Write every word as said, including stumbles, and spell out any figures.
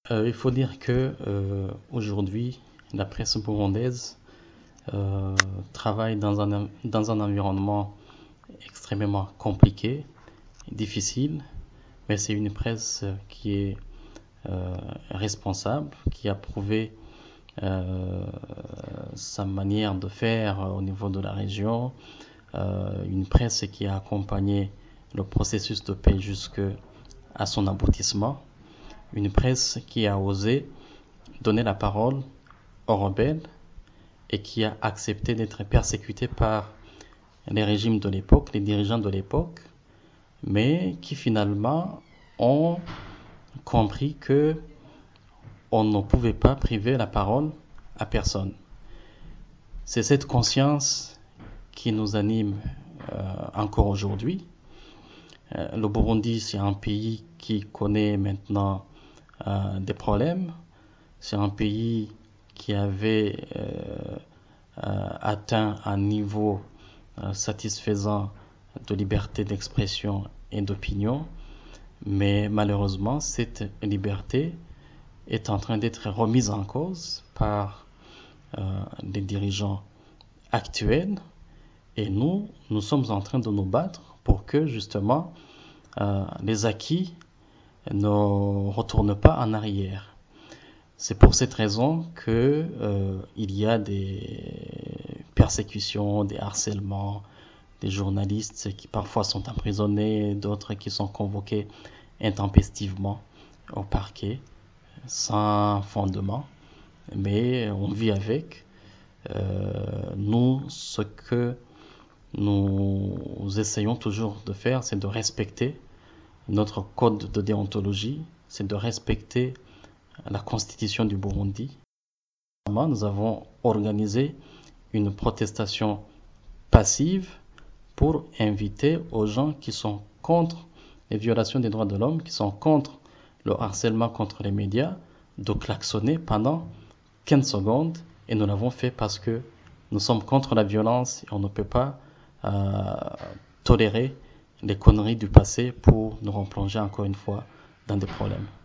Euh, il faut dire que euh, aujourd'hui, la presse burundaise euh, travaille dans un, dans un environnement extrêmement compliqué, difficile, mais c'est une presse qui est euh, responsable, qui a prouvé euh, sa manière de faire au niveau de la région, euh, une presse qui a accompagné le processus de paix jusqu'à son aboutissement, une presse qui a osé donner la parole aux rebelles et qui a accepté d'être persécutée par les régimes de l'époque, les dirigeants de l'époque, mais qui finalement ont compris que on ne pouvait pas priver la parole à personne. C'est cette conscience qui nous anime euh, encore aujourd'hui. Euh, le Burundi, c'est un pays qui connaît maintenant euh, des problèmes. C'est un pays qui avait euh, euh, atteint un niveau euh, satisfaisant de liberté d'expression et d'opinion, mais malheureusement, cette liberté est en train d'être remise en cause par euh, les dirigeants actuels, et nous, nous sommes en train de nous battre pour que justement euh, les acquis ne retournent pas en arrière. C'est pour cette raison que euh, il y a des persécutions, des harcèlements, des journalistes qui parfois sont emprisonnés, d'autres qui sont convoqués intempestivement au parquet, sans fondement, mais on vit avec. Euh, nous, ce que nous essayons toujours de faire, c'est de respecter notre code de déontologie, c'est de respecter la constitution du Burundi. Nous avons organisé une protestation passive pour inviter aux gens qui sont contre les violations des droits de l'homme, qui sont contre le harcèlement contre les médias, de klaxonner pendant quinze secondes. Et nous l'avons fait parce que nous sommes contre la violence et on ne peut pas euh, tolérer les conneries du passé pour nous replonger encore une fois dans des problèmes.